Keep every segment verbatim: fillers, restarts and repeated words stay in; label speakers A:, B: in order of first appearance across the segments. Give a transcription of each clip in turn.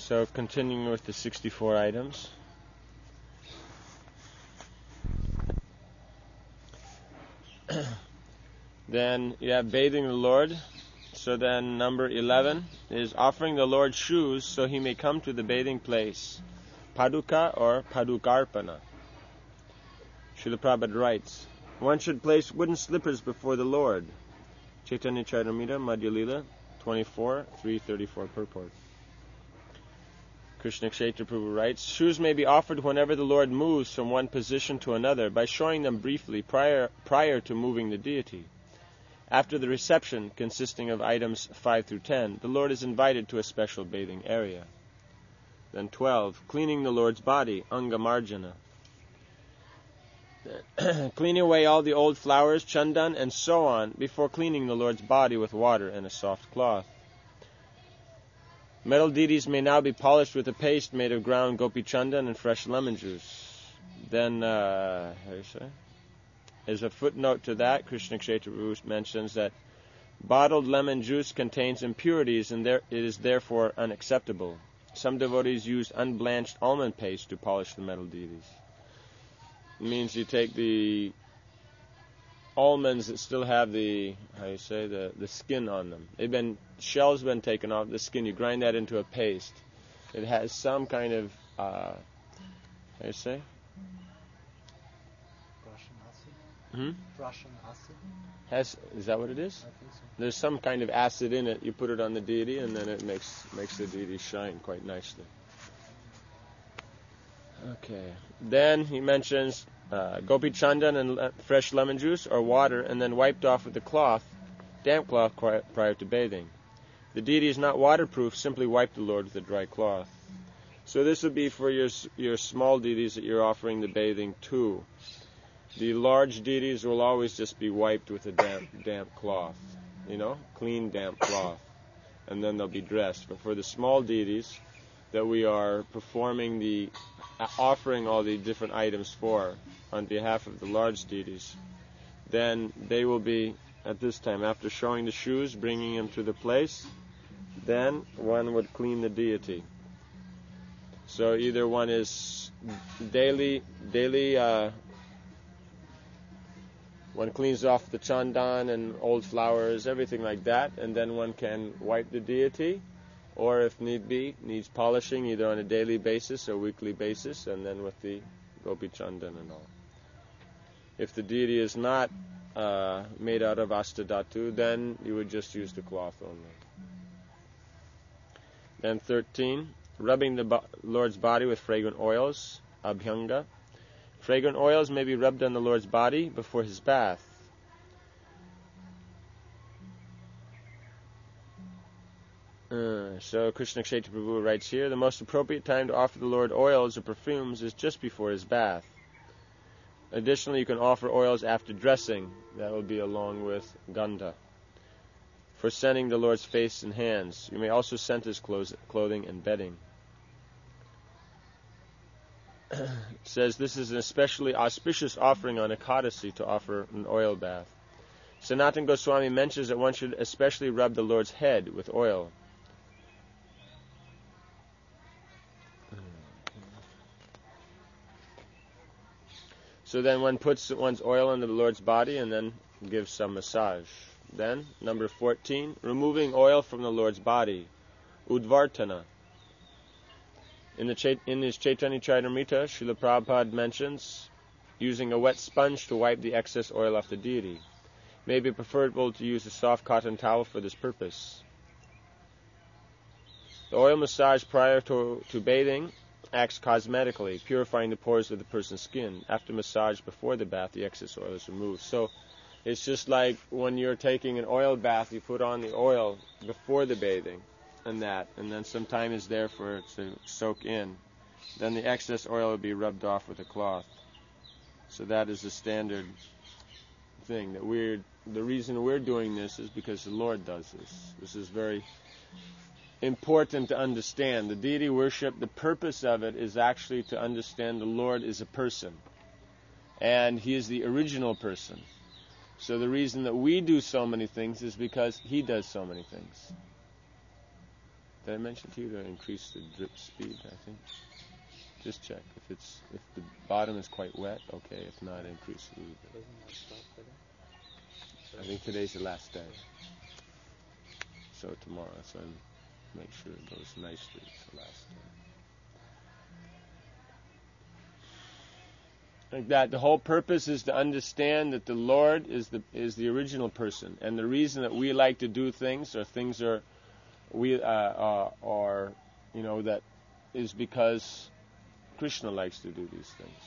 A: So continuing with the sixty-four items. Then you have bathing the Lord. So then number eleven is offering the Lord shoes so he may come to the bathing place. Paduka or Padukarpana. Srila Prabhupada writes, one should place wooden slippers before the Lord. Chaitanya Charitamrita, Madhya Lila, twenty-four, three thirty-four purport. Krishna Kshetra Prabhu writes, shoes may be offered whenever the Lord moves from one position to another by showing them briefly prior, prior to moving the deity. After the reception, consisting of items five through ten, the Lord is invited to a special bathing area. Then twelve, cleaning the Lord's body, Angamarjana. Cleaning away all the old flowers, chandan, and so on, before cleaning the Lord's body with water and a soft cloth. Metal deities may now be polished with a paste made of ground gopi chandan and fresh lemon juice. Then, uh, how do you say? As a footnote to that, Krishna Kshetra Prabhu mentions that bottled lemon juice contains impurities and there, it is therefore unacceptable. Some devotees use unblanched almond paste to polish the metal deities. It means you take the almonds that still have the, how do you say, the, the skin on them. They've been, shells been taken off the skin. You grind that into a paste. It has some kind of, uh, how do you say? Hmm?
B: Russian acid.
A: Has is that what it is?
B: I think so.
A: There's some kind of acid in it. You put it on the deity, and then it makes makes the deity shine quite nicely. Okay. Then he mentions uh, gopi chandan and le- fresh lemon juice or water, and then wiped off with a cloth, damp cloth pri- prior to bathing. The deity is not waterproof. Simply wipe the Lord with a dry cloth. So this would be for your your small deities that you're offering the bathing to. The large deities will always just be wiped with a damp, damp cloth, you know, clean, damp cloth, and then they'll be dressed. But for the small deities that we are performing the, uh, offering all the different items for on behalf of the large deities, then they will be, at this time, after showing the shoes, bringing them to the place, then one would clean the deity. So either one is daily, daily, uh, one cleans off the chandan and old flowers, everything like that, and then one can wipe the deity, or if need be, needs polishing either on a daily basis or weekly basis, and then with the gopi chandan and all. If the deity is not uh, made out of astadhatu, then you would just use the cloth only. Then thirteen, rubbing the bo- Lord's body with fragrant oils, abhyanga. Fragrant oils may be rubbed on the Lord's body before his bath. Uh, so Krishna Kshetra Prabhu writes here, the most appropriate time to offer the Lord oils or perfumes is just before his bath. Additionally, you can offer oils after dressing. That will be along with gandha. For scenting the Lord's face and hands. You may also scent his clothes, clothing and bedding. It says this is an especially auspicious offering on Ekadasi to offer an oil bath. Sanatana Goswami mentions that one should especially rub the Lord's head with oil. So then one puts one's oil into the Lord's body and then gives some massage. Then, number fourteen, removing oil from the Lord's body, Udvartana. In, the Chait- in his Chaitanya Charitamrita, Srila Prabhupada mentions using a wet sponge to wipe the excess oil off the deity. It may be preferable to use a soft cotton towel for this purpose. The oil massage prior to, to bathing acts cosmetically, purifying the pores of the person's skin. After massage before the bath, the excess oil is removed. So it's just like when you're taking an oil bath, you put on the oil before the bathing. And that, and then some time is there for it to soak in. Then the excess oil will be rubbed off with a cloth. So that is the standard thing. That we're the reason we're doing this is because the Lord does this. This is very important to understand. The deity worship, the purpose of it is actually to understand the Lord is a person, and He is the original person. So the reason that we do so many things is because He does so many things. Did I mention to you to increase the drip speed? I think. Just check if it's if the bottom is quite wet. Okay, if not, increase a little bit. I think today's the last day. So tomorrow, so I'll make sure it goes nicely. It's the last day. Like that, the whole purpose is to understand that the Lord is the is the original person, and the reason that we like to do things, or things are we uh, uh, are you know that is because Krishna likes to do these things.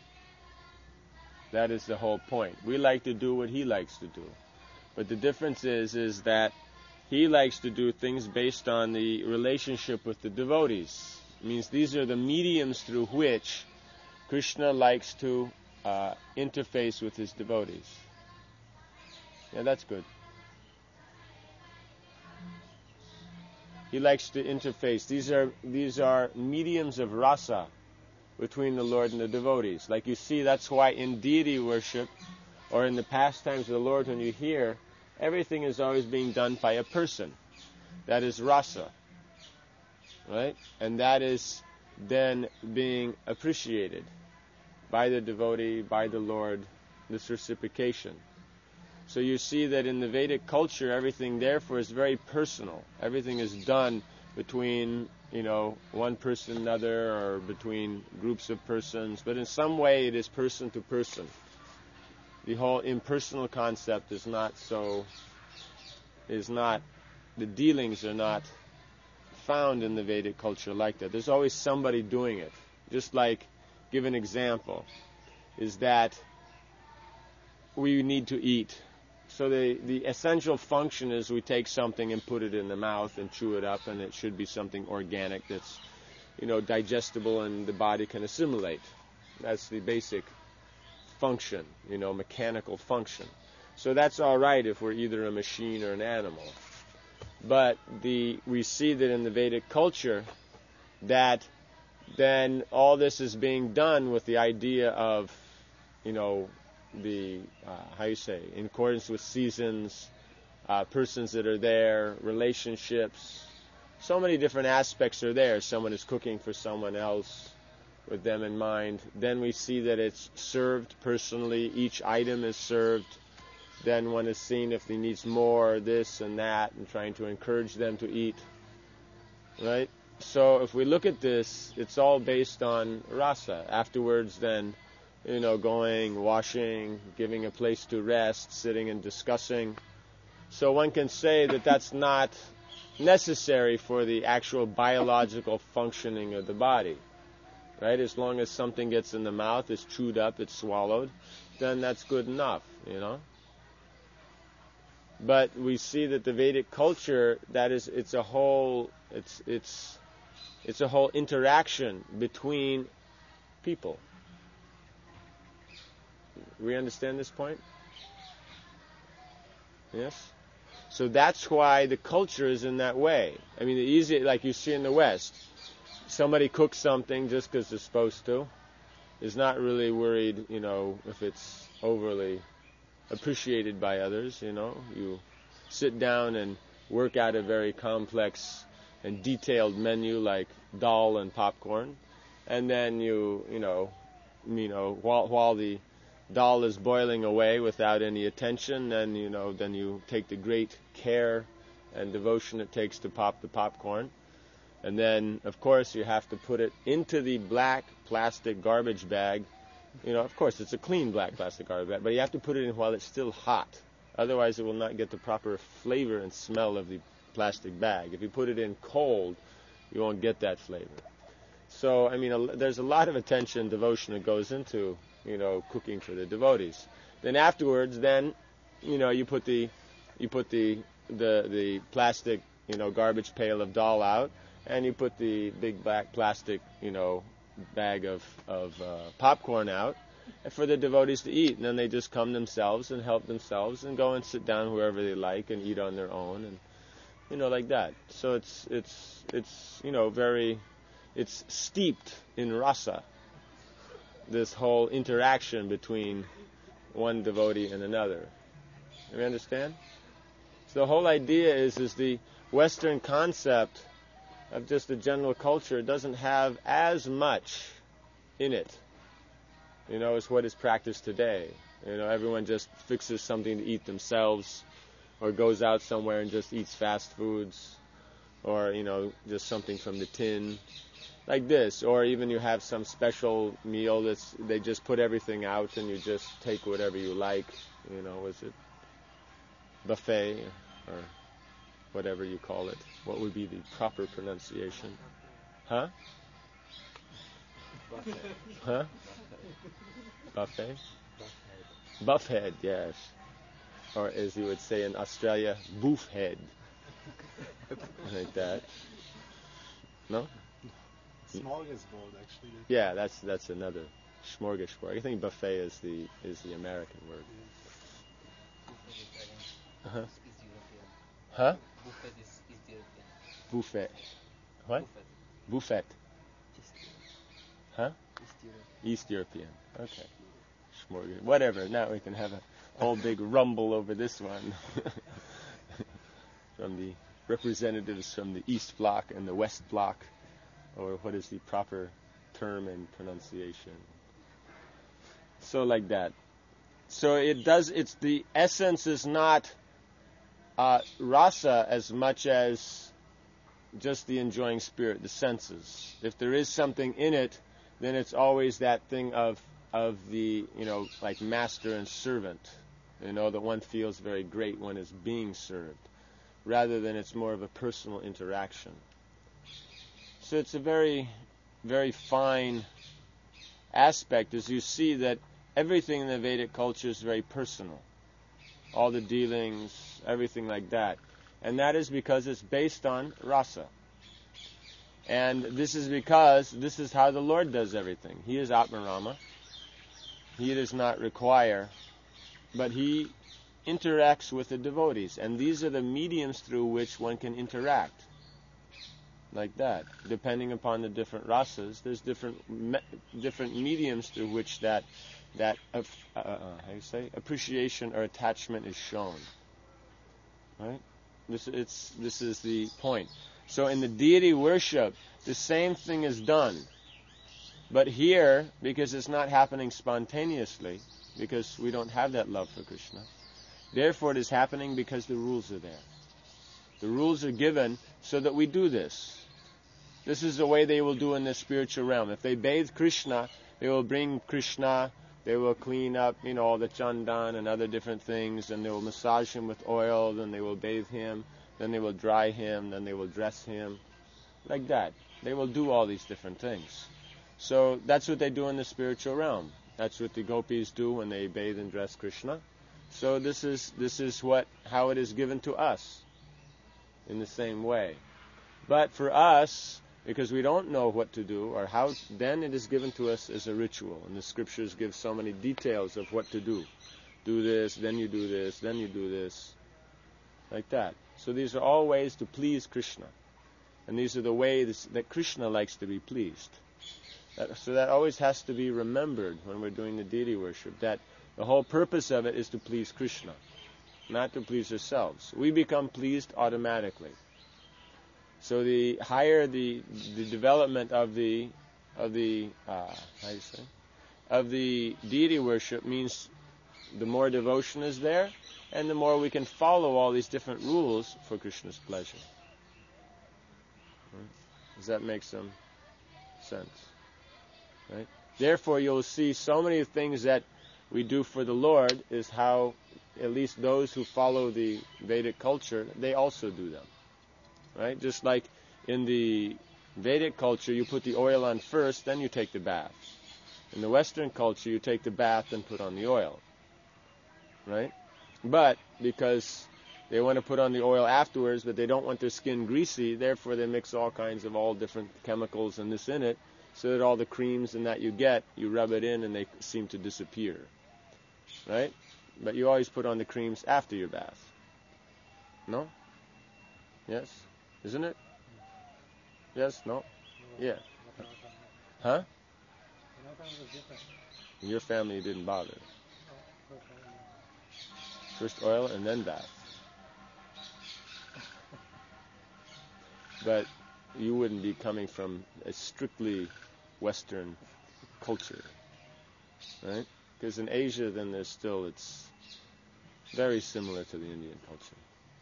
A: That is the whole point. We like to do what he likes to do, but the difference is is that he likes to do things based on the relationship with the devotees. It means these are the mediums through which Krishna likes to uh, interface with his devotees. Yeah, that's good. He likes to interface. These are these are mediums of rasa between the Lord and the devotees. Like you see, that's why in deity worship, or in the pastimes of the Lord, when you hear, everything is always being done by a person. That is rasa. Right? And that is then being appreciated by the devotee, by the Lord, this reciprocation. So you see that in the Vedic culture, everything therefore is very personal. Everything is done between, you know, one person and another, or between groups of persons, but in some way it is person to person. The whole impersonal concept is not so, is not, the dealings are not found in the Vedic culture like that. There's always somebody doing it. Just like, give an example, is that we need to eat. So the, the essential function is we take something and put it in the mouth and chew it up, and it should be something organic that's, you know, digestible and the body can assimilate. That's the basic function, you know, mechanical function. So that's all right if we're either a machine or an animal. But the we see that in the Vedic culture that then all this is being done with the idea of, you know, the, uh, how you say, in accordance with seasons, uh, persons that are there, relationships. So many different aspects are there. Someone is cooking for someone else with them in mind. Then we see that it's served personally. Each item is served. Then one is seen if he needs more, this and that, and trying to encourage them to eat. Right? So if we look at this, it's all based on rasa. Afterwards, then, you know, going, washing, giving a place to rest, sitting and discussing. So one can say that that's not necessary for the actual biological functioning of the body. Right? As long as something gets in the mouth, it's chewed up, it's swallowed, then that's good enough, you know. But we see that the Vedic culture, that is, it's a whole, it's it's it's a whole interaction between people. We understand this point? Yes? So that's why the culture is in that way. I mean, the easy, like you see in the West, somebody cooks something just because they're supposed to, is not really worried, you know, if it's overly appreciated by others, you know. You sit down and work out a very complex and detailed menu like dal and popcorn, and then you, you know, you know, while while the dal is boiling away without any attention, then you know, then you take the great care and devotion it takes to pop the popcorn, and then of course you have to put it into the black plastic garbage bag. You know, of course, it's a clean black plastic garbage bag, but you have to put it in while it's still hot. Otherwise, it will not get the proper flavor and smell of the plastic bag. If you put it in cold, you won't get that flavor. So, I mean, a, there's a lot of attention and devotion that goes into, you know, cooking for the devotees. Then afterwards, then, you know, you put the, you put the, the, the plastic, you know, garbage pail of dal out, and you put the big black plastic, you know, bag of, of uh, popcorn out for the devotees to eat, and then they just come themselves and help themselves and go and sit down wherever they like and eat on their own, and you know, like that. So it's it's it's you know very it's steeped in rasa, this whole interaction between one devotee and another. You understand? So the whole idea is is the Western concept of just the general culture doesn't have as much in it, you know, as what is practiced today. You know, everyone just fixes something to eat themselves, or goes out somewhere and just eats fast foods, or, you know, just something from the tin, like this. Or even you have some special meal that's, they just put everything out and you just take whatever you like, you know, is it buffet, or whatever you call it. What would be the proper pronunciation? Huh?
B: Buffet.
A: Huh? Buffet?
B: Buffhead.
A: Buffhead, yes. Or as you would say in Australia, boofhead. Like that. No?
B: Smorgasbord, actually.
A: Yeah, that's that's another smorgasbord. I think buffet is the is the American word. Uh-huh.
C: Is European.
A: Huh?
C: Buffet is, is European.
A: Buffet. What?
C: Buffet.
A: Buffet.
C: Just
A: Huh?
C: East Europe.
A: East European. Okay. Smorgas. Whatever. Now we can have a whole big rumble over this one. From the representatives from the East Bloc and the West Bloc, or what is the proper term and pronunciation. So like that. So it does, it's the essence is not uh, rasa as much as just the enjoying spirit, the senses. If there is something in it, then it's always that thing of of the, you know, like master and servant, you know, that one feels very great when it's being served, rather than it's more of a personal interaction. So it's a very, very fine aspect, as you see that everything in the Vedic culture is very personal. All the dealings, everything like that. And that is because it's based on rasa. And this is because this is how the Lord does everything. He is Atmarama. He does not require, but He interacts with the devotees. And these are the mediums through which one can interact. Like that. Depending upon the different rasas, there's different me- different mediums through which that that uh, uh, uh, how you say appreciation or attachment is shown. Right? This it's this is the point. So in the deity worship, the same thing is done. But here, because it's not happening spontaneously, because we don't have that love for Krishna, therefore it is happening because the rules are there. The rules are given so that we do this. This is the way they will do in the spiritual realm. If they bathe Krishna, they will bring Krishna, they will clean up, you know, all the chandan and other different things, and they will massage him with oil, then they will bathe him, then they will dry him, then they will dress him. Like that. They will do all these different things. So that's what they do in the spiritual realm. That's what the gopis do when they bathe and dress Krishna. So this is this is what how it is given to us in the same way. But for us, because we don't know what to do or how, then it is given to us as a ritual. And the scriptures give so many details of what to do. Do this, then you do this, then you do this. Like that. So these are all ways to please Krishna. And these are the ways that Krishna likes to be pleased. That, so that always has to be remembered when we're doing the deity worship, that the whole purpose of it is to please Krishna, not to please ourselves. We become pleased automatically. So the higher the the development of the of the uh, how do you say of the deity worship means the more devotion is there, and the more we can follow all these different rules for Krishna's pleasure. Right? Does that make some sense? Right? Therefore, you'll see so many things that we do for the Lord is how, at least those who follow the Vedic culture, they also do them. Right? Just like in the Vedic culture, you put the oil on first, then you take the bath. In the Western culture, you take the bath and put on the oil. Right? But because they want to put on the oil afterwards, but they don't want their skin greasy, therefore they mix all kinds of all different chemicals and this in it, so that all the creams and that you get, you rub it in and they seem to disappear. Right? But you always put on the creams after your bath. No? Yes? Isn't it? Yes? No? Yeah. Huh? In your family, you didn't bother. First oil and then bath. But you wouldn't be coming from a strictly Western culture, right? Because in Asia, then there's still, it's very similar to the Indian culture.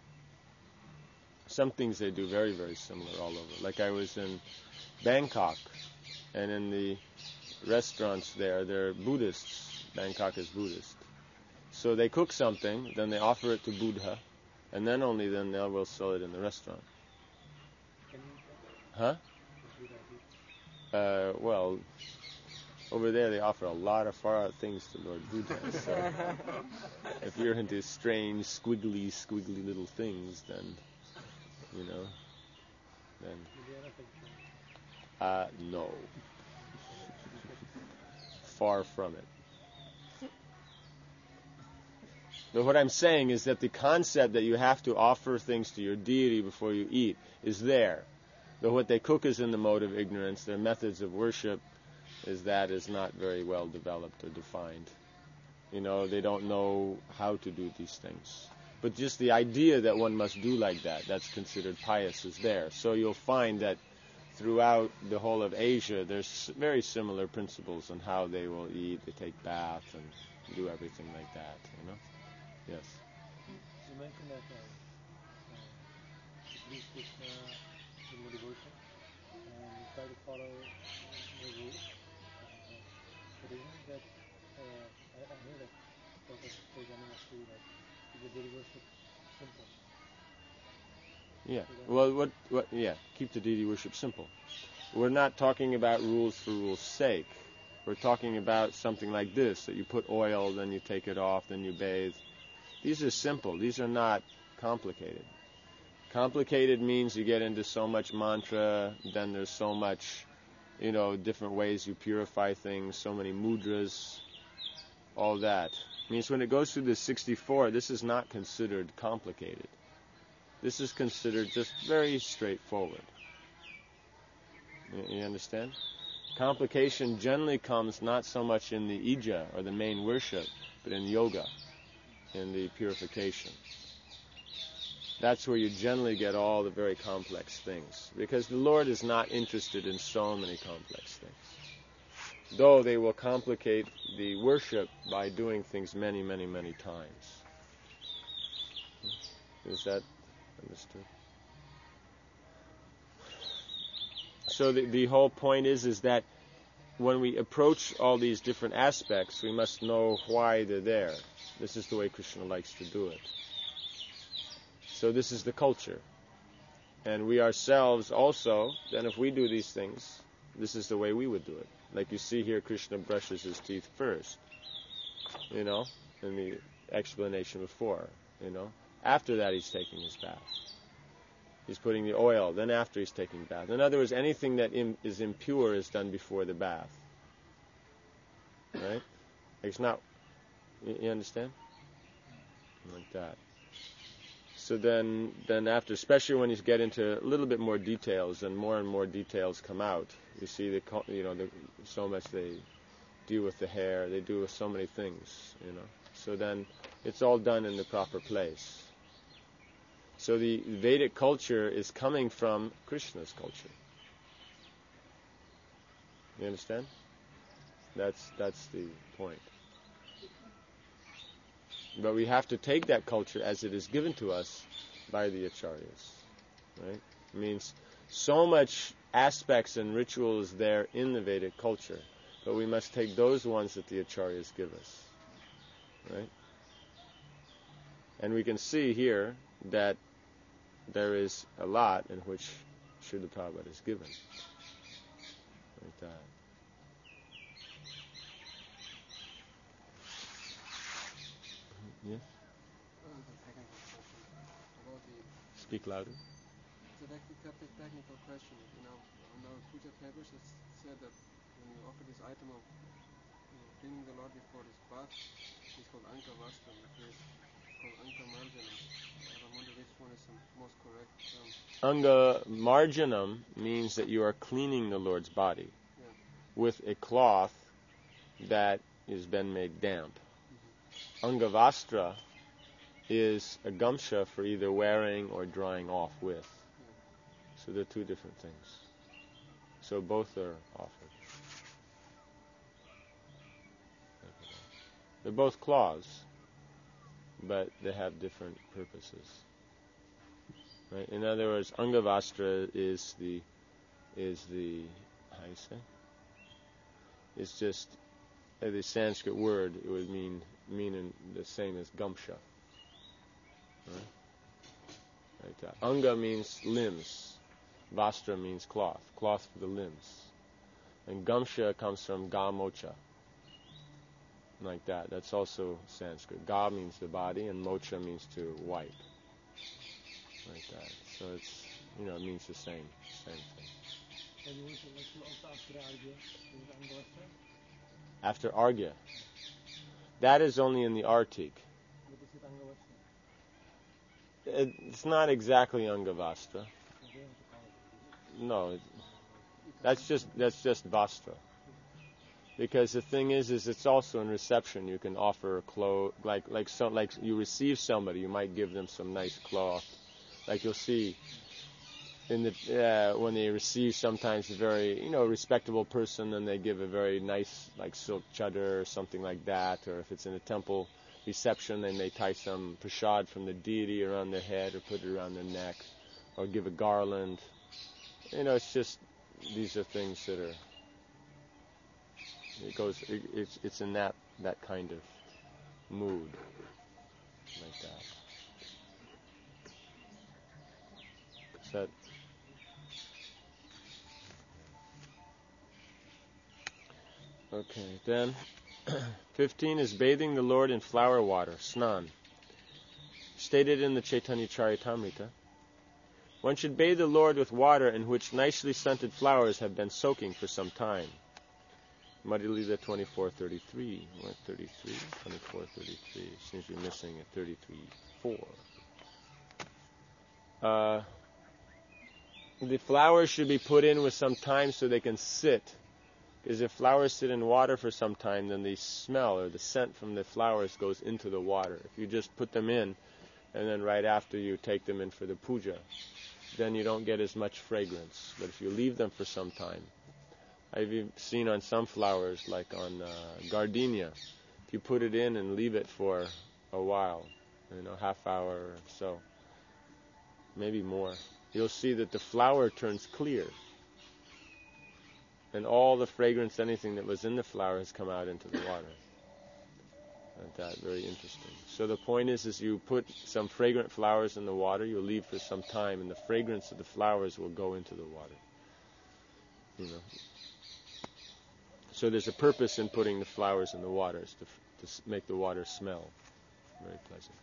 A: Some things they do very, very similar all over. Like I was in Bangkok, and in the restaurants there, they're Buddhists. Bangkok is Buddhist. So they cook something, then they offer it to Buddha, and then only then they will sell it in the restaurant.
B: Can you eat that?
A: Huh?
B: Is Buddha eat?
A: Uh, well, over there they offer a lot of far out things to Lord Buddha. So if you're into strange, squiggly, squiggly little things, then, you know, then,
B: Is there a picture?
A: uh, no. Far from it. But what I'm saying is that the concept that you have to offer things to your deity before you eat is there. But what they cook is in the mode of ignorance. Their methods of worship is that is not very well developed or defined. You know, they don't know how to do these things. But just the idea that one must do like that, that's considered pious, is there. So you'll find that throughout the whole of Asia, there's very similar principles on how they will eat. They take baths and do everything like that, you know. Yes.
B: You mentioned that uh, uh, Sri Krishna in the devotion and you try to follow the rules. Uh, but isn't it that, uh, I, I know that Prabhupada says anniversary that is the daily worship simple.
A: Yeah. Well, what, what, yeah, keep the deity worship simple. We're not talking about rules for rules' sake. We're talking about something like this, that you put oil, then you take it off, then you bathe. These are simple. These are not complicated. Complicated means you get into so much mantra, then there's so much, you know, different ways you purify things, so many mudras, all that. Means when it goes through the sixty-four, this is not considered complicated. This is considered just very straightforward. You, you understand? Complication generally comes not so much in the ija, or the main worship, but in yoga, in the purification. That's where you generally get all the very complex things, because the Lord is not interested in so many complex things, though they will complicate the worship by doing things many, many, many times. Is that understood? So the, the whole point is, is that when we approach all these different aspects, we must know why they're there. This is the way Krishna likes to do it. So this is the culture. And we ourselves also, then if we do these things, this is the way we would do it. Like you see here, Krishna brushes his teeth first, you know, in the explanation before, you know. After that, he's taking his bath. He's putting the oil, then after he's taking bath. In other words, anything that im- is impure is done before the bath. Right? It's not, you, you understand? Like that. So then, then after, especially when you get into a little bit more details, and more and more details come out. You see, the you know, the, so much they deal with the hair. They do with so many things, you know. So then, it's all done in the proper place. So the Vedic culture is coming from Krishna's culture. You understand? That's that's the point. But we have to take that culture as it is given to us by the acharyas. Right? It means so much aspects and rituals there in the Vedic culture, but we must take those ones that the acharyas give us. Right? And we can see here that there is a lot in which Srila Prabhupada is given. Like that. Yes?
D: Uh, the technical question about the.
A: Speak louder.
D: It's a technical, technical question. You know, on our puja papers it said that when you offer this item of you know, cleaning the Lord before his bath, it's called Anka Vastram. Here it's called Anka Marjanam. I wonder which one is the most correct term.
A: Anga Marjanam means that you are cleaning the Lord's body
D: yeah.
A: with a cloth that has been made damp.
D: Mm-hmm.
A: Angavastra is a gamsha for either wearing or drying off with.
D: Yeah.
A: So they're two different things. So both are offered. They're both claws, but they have different purposes. Right? In other words, Angavastra is the is the how you say? It's just uh, the Sanskrit word. It would mean mean in the same as Gamsha. Right? Like that. Anga means limbs. Vastra means cloth. Cloth for the limbs. And Gamsha comes from Ga-mocha. Like that. That's also Sanskrit. Ga means the body, and mocha means to wipe. Like that. So it's, you know, it means the same, same thing. After Argya. That is only in the Artik. It's not exactly Angavastra. No, it, that's just that's just Vastra. Because the thing is, is it's also in reception. You can offer a cloth, like like so, like you receive somebody, you might give them some nice cloth. Like you'll see in the uh, when they receive sometimes a very you know respectable person, and they give a very nice like silk chadar or something like that. Or if it's in a temple reception, they may tie some prasad from the deity around their head or put it around their neck, or give a garland. You know, it's just these are things that are. It goes. It, it's it's in that that kind of mood, like that. That. Okay, then fifteen is bathing the Lord in flower water, snan. Stated in the Chaitanya Charitamrita, one should bathe the Lord with water in which nicely scented flowers have been soaking for some time. Madhya Lila twenty-four thirty-three. What, thirty-three? twenty-four thirty-three. Seems to be missing a thirty-three four. Uh, the flowers should be put in with some time so they can sit. Because if flowers sit in water for some time, then the smell or the scent from the flowers goes into the water. If you just put them in, and then right after you take them in for the puja, then you don't get as much fragrance. But if you leave them for some time, I've even seen on some flowers, like on uh, gardenia, if you put it in and leave it for a while, you know, half hour or so, maybe more, you'll see that the flower turns clear. And all the fragrance, anything that was in the flower has come out into the water. Like that, very interesting. So the point is, is you put some fragrant flowers in the water, you leave for some time, and the fragrance of the flowers will go into the water. You know. So there's a purpose in putting the flowers in the water, is to, to make the water smell very pleasant.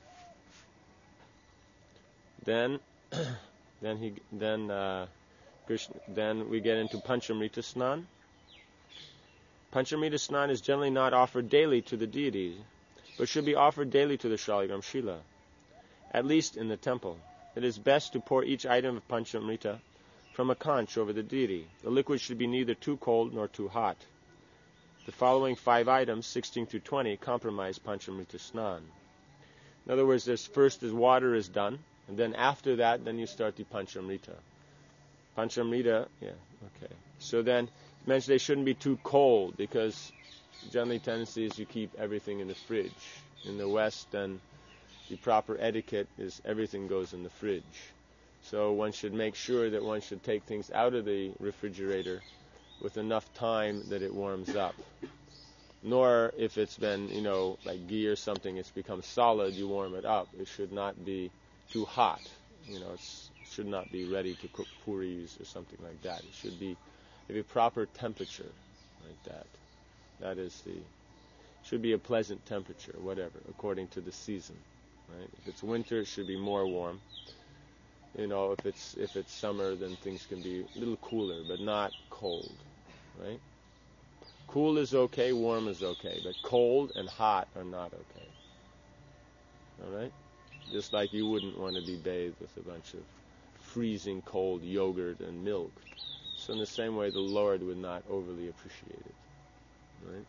A: Then, then he, then. Uh, Krishna, then we get into Panchamrita Snan. Panchamrita Snan is generally not offered daily to the deity, but should be offered daily to the Shaligram Shila, at least in the temple. It is best to pour each item of Panchamrita from a conch over the deity. The liquid should be neither too cold nor too hot. The following five items, sixteen through twenty, comprise Panchamrita Snan. In other words, this first is water is done, and then after that, then you start the Panchamrita. Panchamrita, yeah, okay. So then, it mentions they shouldn't be too cold, because generally tendency is you keep everything in the fridge. In the West, then the proper etiquette is everything goes in the fridge. So one should make sure that one should take things out of the refrigerator with enough time that it warms up. Nor if it's been, you know, like ghee or something, it's become solid, you warm it up. It should not be too hot. You know, it's should not be ready to cook puris or something like that. It should be of a proper temperature, like that. That is the should be a pleasant temperature, whatever, according to the season. Right? If it's winter, it should be more warm. You know, if it's if it's summer, then things can be a little cooler, but not cold. Right? Cool is okay, warm is okay, but cold and hot are not okay. All right? Just like you wouldn't want to be bathed with a bunch of freezing cold yogurt and milk. So in the same way, the Lord would not overly appreciate it. Right?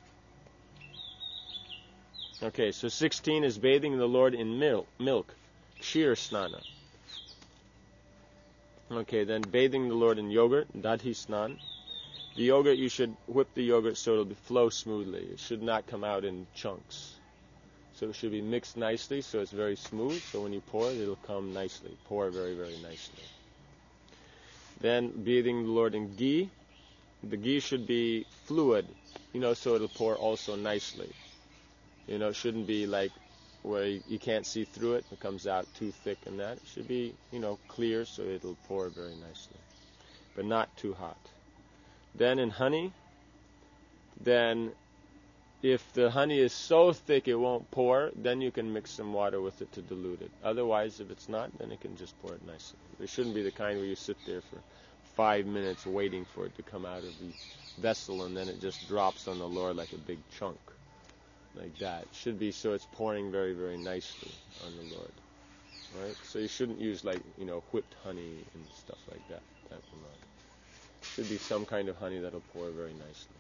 A: Okay, so sixteen is bathing the Lord in milk, milk, kshir snana. Okay, then bathing the Lord in yogurt, dadhi snan. The yogurt, you should whip the yogurt so it'll flow smoothly. It should not come out in chunks. So it should be mixed nicely so it's very smooth. So when you pour it, it'll come nicely. Pour very, very nicely. Then bathing the Lord in ghee. The ghee should be fluid, you know, so it'll pour also nicely. You know, it shouldn't be like where you, you can't see through it. It comes out too thick and that. It should be, you know, clear so it'll pour very nicely. But not too hot. Then in honey, then if the honey is so thick it won't pour, then you can mix some water with it to dilute it. Otherwise, if it's not, then it can just pour it nicely. It shouldn't be the kind where you sit there for five minutes waiting for it to come out of the vessel and then it just drops on the Lord like a big chunk. Like that. It should be so it's pouring very, very nicely on the Lord. Right? So you shouldn't use like, you know, whipped honey and stuff like that. That will not. Should be some kind of honey that'll pour very nicely.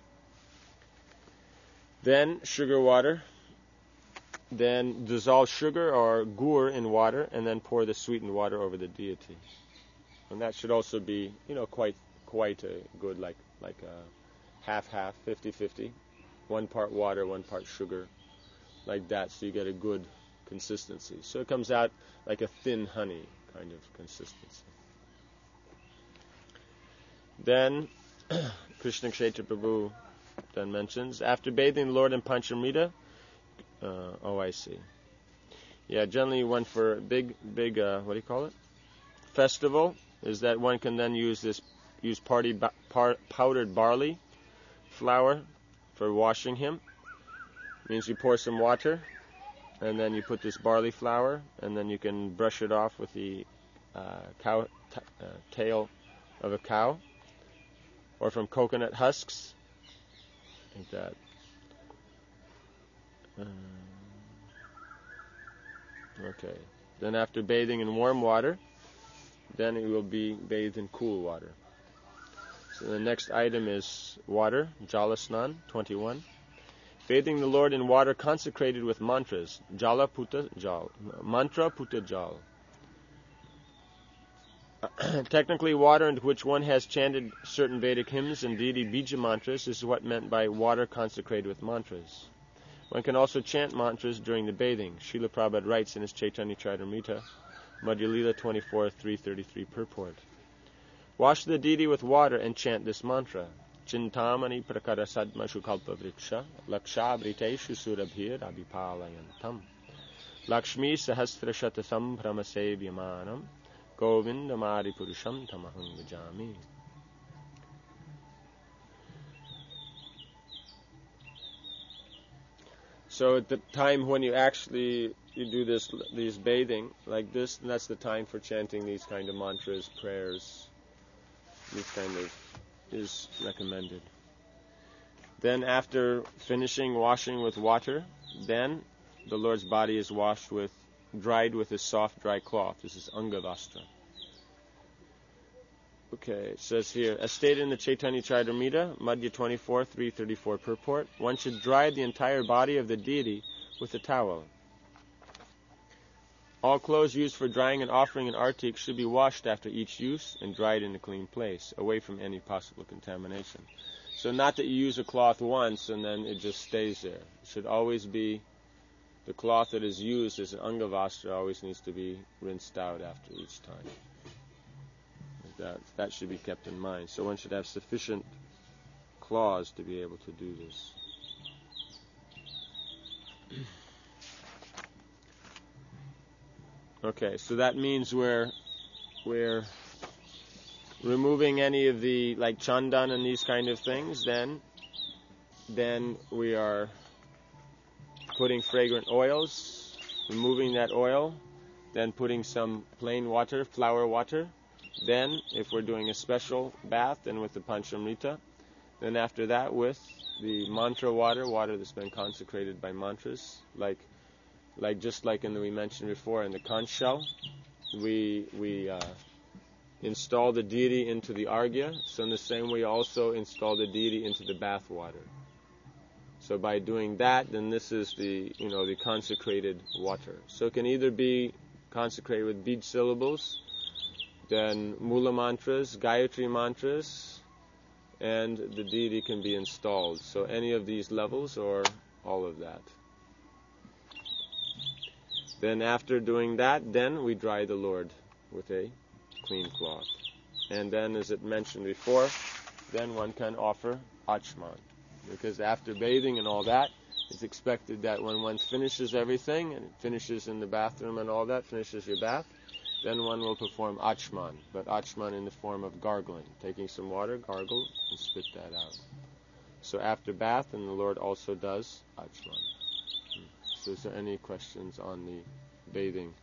A: Then sugar water. Then dissolve sugar or gur in water and then pour the sweetened water over the deity. And that should also be, you know, quite quite a good, like like a half-half, fifty-fifty. One part water, one part sugar, like that, so you get a good consistency. So it comes out like a thin honey kind of consistency. Then, Krishna Kshetra Prabhu then mentions, after bathing the Lord in Panchamrita, uh, oh, I see. Yeah, generally one for a big, big, uh, what do you call it? Festival, is that one can then use this, use party ba- par- powdered barley flour for washing him. Means you pour some water, and then you put this barley flour, and then you can brush it off with the uh, cow t- uh, tail of a cow, or from coconut husks, like that. Um, okay. Then after bathing in warm water, then it will be bathed in cool water. So the next item is water, Jala Snan, twenty-one. Bathing the Lord in water consecrated with mantras, Jala Puta Jal, Mantra Puta Jal. Technically, water into which one has chanted certain Vedic hymns and deity bija mantras is what meant by water consecrated with mantras. One can also chant mantras during the bathing. Srila Prabhupada writes in his Chaitanya Charitamrita, Madhya Lila twenty-four, three thirty-three purport. Wash the deity with water and chant this mantra. Chintamani prakara sadmashu kalpa vriksha lakshabriteshu surabhir abhipalayantam Lakshmi sahasra shatasam brahmasevyamanam govindamari purusham tamaham vijami. So at the time when you actually you do this these bathing like this, that's the time for chanting these kind of mantras, prayers. This kind of is recommended. Then after finishing washing with water, then the Lord's body is washed with, dried with a soft dry cloth. This is Angavastra. Okay, it says here, as stated in the Chaitanya Charitamrita, Madhya twenty-four, three thirty-four purport, one should dry the entire body of the deity with a towel. All clothes used for drying and offering an artik should be washed after each use and dried in a clean place, away from any possible contamination. So not that you use a cloth once and then it just stays there. It should always be, the cloth that is used as an Angavastra always needs to be rinsed out after each time. That, that should be kept in mind. So one should have sufficient cloths to be able to do this. Okay, so that means we're we're removing any of the like chandan and these kind of things. Then, then we are putting fragrant oils, removing that oil, then putting some plain water, flower water. Then, if we're doing a special bath, then with the Panchamrita. Then after that, with the mantra water, water that's been consecrated by mantras, like. Like just like in the we mentioned before in the conch shell, we we uh, install the deity into the arghya. So in the same way, also install the deity into the bath water. So by doing that, then this is the you know the consecrated water. So it can either be consecrated with bead syllables, then Mula mantras, Gayatri mantras, and the deity can be installed. So any of these levels or all of that. Then after doing that, then we dry the Lord with a clean cloth. And then, as it mentioned before, then one can offer Achman. Because after bathing and all that, it's expected that when one finishes everything, and finishes in the bathroom and all that, finishes your bath, then one will perform Achman. But Achman in the form of gargling. Taking some water, gargle, and spit that out. So after bath, and the Lord also does Achman. So is there any questions on the bathing,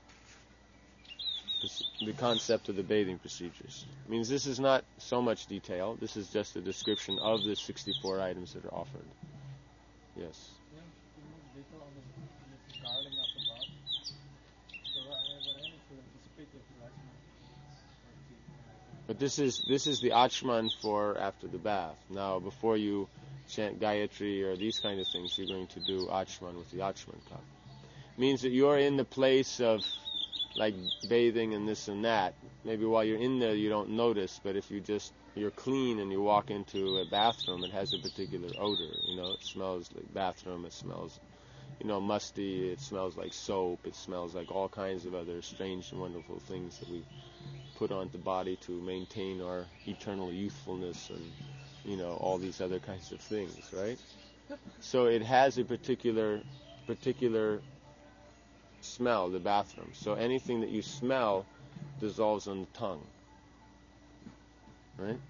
A: the concept of the bathing procedures? It means this is not so much detail. This is just a description of the sixty-four items that are offered. Yes.
B: Yeah, too much detail on this, on this gargling after bath. So uh, but I need to, to spit if you like my or to, uh,
A: But this is this is the Achman for after the bath. Now, before you chant Gayatri or these kind of things, you're going to do Achman with the Achman cup. Means that you're in the place of like bathing and this and that. Maybe while you're in there you don't notice, but if you just you're clean and you walk into a bathroom, it has a particular odor. You know, it smells like bathroom. It smells, you know, musty. It smells like soap. It smells like all kinds of other strange and wonderful things that we put on the body to maintain our eternal youthfulness and, you know, all these other kinds of things, right? So it has a particular particular smell, the bathroom. So anything that you smell dissolves on the tongue, right?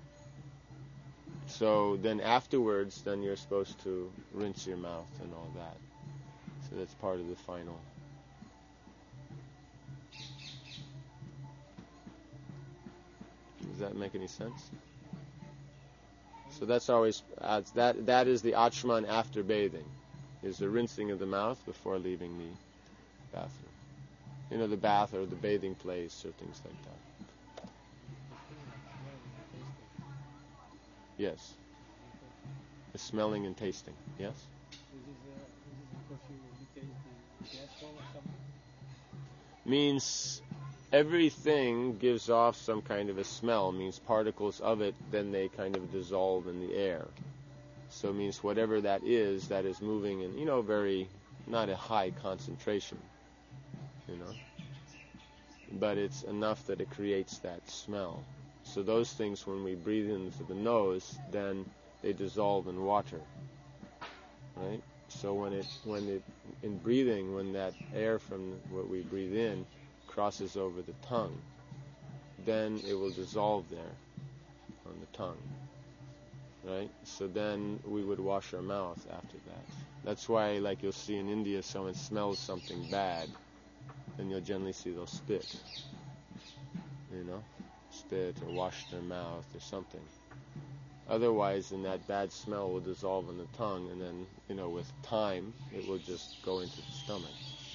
A: So then afterwards, then you're supposed to rinse your mouth and all that. So that's part of the final. Does that make any sense? So that's always uh, that. That is the Achman after bathing, is the rinsing of the mouth before leaving the bathroom. You know, the bath or the bathing place or things like that. Yes. The smelling and tasting. Yes.
B: This is, uh, this is because you, you taste the gas ball or something?
A: Means everything gives off some kind of a smell. Means particles of it, then they kind of dissolve in the air. So it means whatever that is, that is moving in, you know, very, not a high concentration, you know. But it's enough that it creates that smell. So those things, when we breathe into the nose, then they dissolve in water, right? So when it, when it, in breathing, when that air from what we breathe in crosses over the tongue, then it will dissolve there on the tongue, right? So then we would wash our mouth after that. That's why, like you'll see in India, someone smells something bad, and you'll generally see they'll spit, you know, spit or wash their mouth or something. Otherwise, then that bad smell will dissolve in the tongue, and then, you know, with time, it will just go into the stomach.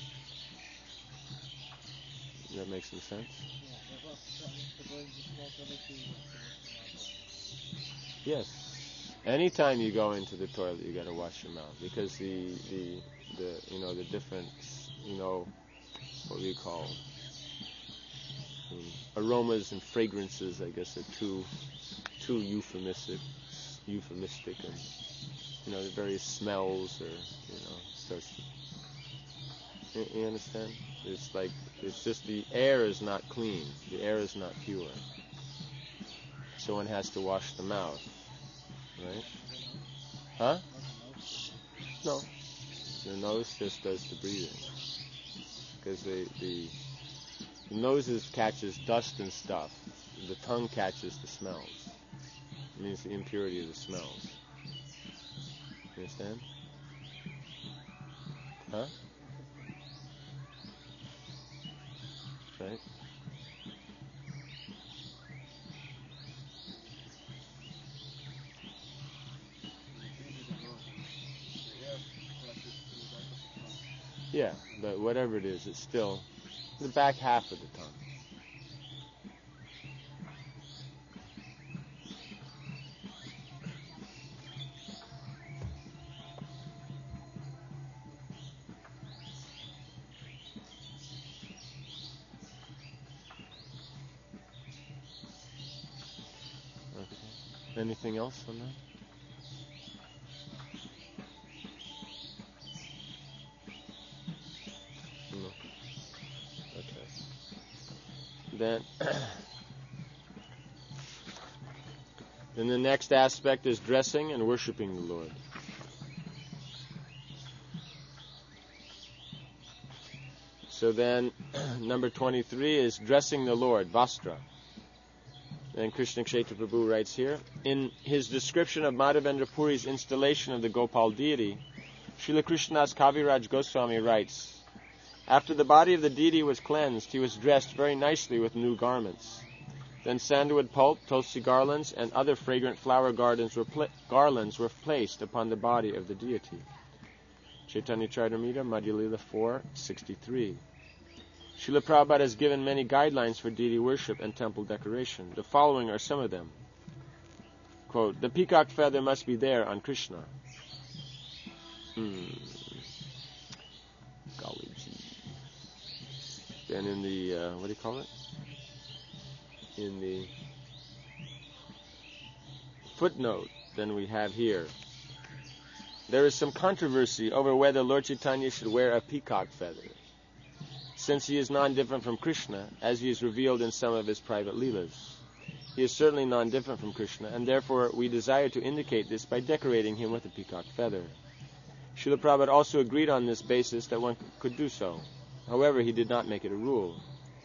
A: Does that make some sense?
B: Yeah, but after, after going to the small toilet, you have to wash your mouth.
A: Yes. Anytime you go into the toilet, you got to wash your mouth, because the the the you know the different you know what we call um, aromas and fragrances, I guess, are too too euphemistic, euphemistic, and you know the various smells or you know sorts. You, you understand? It's like it's just the air is not clean. The air is not pure. So one has to wash the mouth, right? Huh? No. The nose just does the breathing. Because the, the, the nose is, catches dust and stuff. The tongue catches the smells. It means the impurity of the smells. You understand? Huh? Right? Yeah, but whatever it is, it's still the back half of the tongue. Anything else on that? No. Okay. Then, then the next aspect is dressing and worshiping the Lord. So then, number twenty-three is dressing the Lord, Vastra. And Krishna Kshetra Prabhu writes here, in his description of Madhavendra Puri's installation of the Gopal deity, Srila Krishnadas Kaviraj Goswami writes, after the body of the deity was cleansed, he was dressed very nicely with new garments. Then sandalwood pulp, tulsi garlands, and other fragrant flower gardens were pla- garlands were placed upon the body of the deity. Chaitanya Charitamrita, Madhya Lila four sixty-three. Srila Prabhupada has given many guidelines for deity worship and temple decoration. The following are some of them. Quote, the peacock feather must be there on Krishna. Hmm. Golly gee. Then in the, uh, what do you call it? In the footnote, then we have here, there is some controversy over whether Lord Chaitanya should wear a peacock feather, since he is non-different from Krishna, as he is revealed in some of his private leelas. He is certainly non-different from Krishna, and therefore we desire to indicate this by decorating him with a peacock feather. Srila Prabhupada also agreed on this basis that one could do so. However, he did not make it a rule.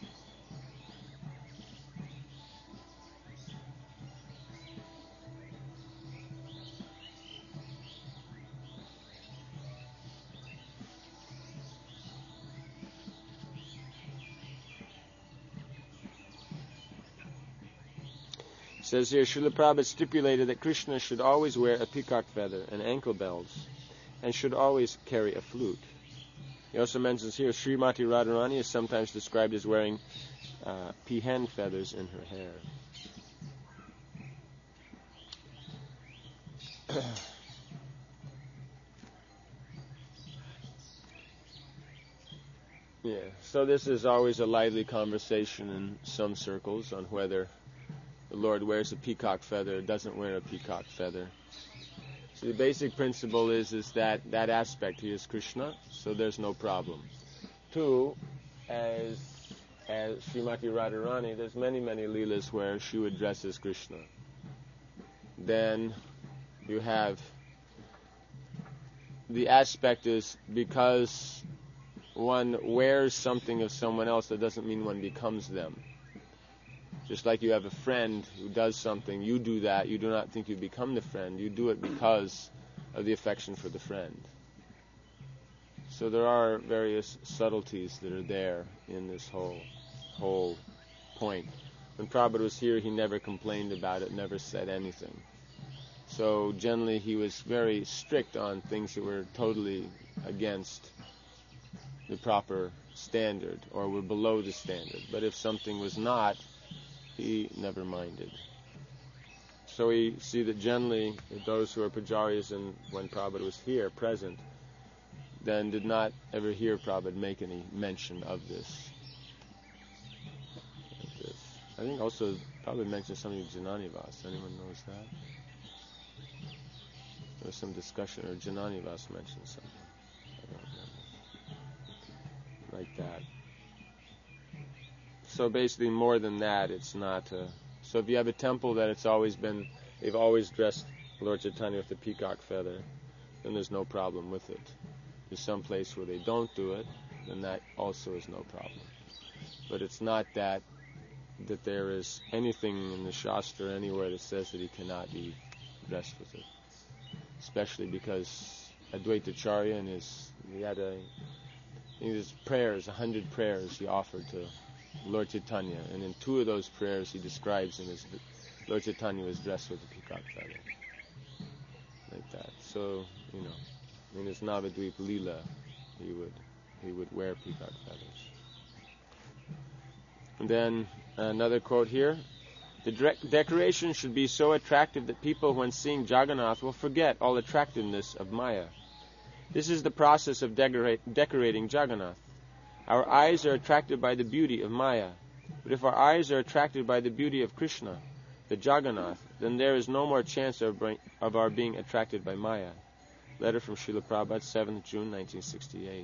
A: It says here, Srila Prabhupada stipulated that Krishna should always wear a peacock feather and ankle bells, and should always carry a flute. He also mentions here, Srimati Radharani is sometimes described as wearing uh, peahen feathers in her hair. Yeah, so this is always a lively conversation in some circles on whether the Lord wears a peacock feather or doesn't wear a peacock feather. So the basic principle is is that that aspect, he is Krishna, so there's no problem. Two, as as Srimati Radharani, there's many, many leelas where she would dress as Krishna. Then you have the aspect is because one wears something of someone else, that doesn't mean one becomes them. Just like you have a friend who does something, you do that, you do not think you become the friend, you do it because of the affection for the friend. So there are various subtleties that are there in this whole whole point. When Prabhupada was here, he never complained about it, never said anything. So generally he was very strict on things that were totally against the proper standard or were below the standard. But if something was not, he never minded. So we see that generally those who are pujaris, and when Prabhupada was here present, then did not ever hear Prabhupada make any mention of this. Like this. I think also Prabhupada mentioned something of Jananivas. Anyone knows that? There was some discussion, or Jananivas mentioned something. I don't remember. Like that. So basically, more than that, it's not. Uh, so if you have a temple that it's always been, they've always dressed Lord Chaitanya with the peacock feather, then there's no problem with it. There's some place where they don't do it, then that also is no problem. But it's not that that there is anything in the Shastra anywhere that says that he cannot be dressed with it. Especially because Advaita Acharya in his, he had a, in his prayers, a hundred prayers he offered to Lord Chaitanya, and in two of those prayers he describes him as Lord Chaitanya was dressed with a peacock feather, like that. So you know, in his Navadvip Leela, he would he would wear peacock feathers. And then another quote here: the de- decoration should be so attractive that people, when seeing Jagannath, will forget all attractiveness of Maya. This is the process of decorate, decorating Jagannath. Our eyes are attracted by the beauty of Maya, but if our eyes are attracted by the beauty of Krishna, the Jagannath, then there is no more chance of, bring, of our being attracted by Maya. Letter from Srila Prabhupada, seventh of June, nineteen sixty-eight.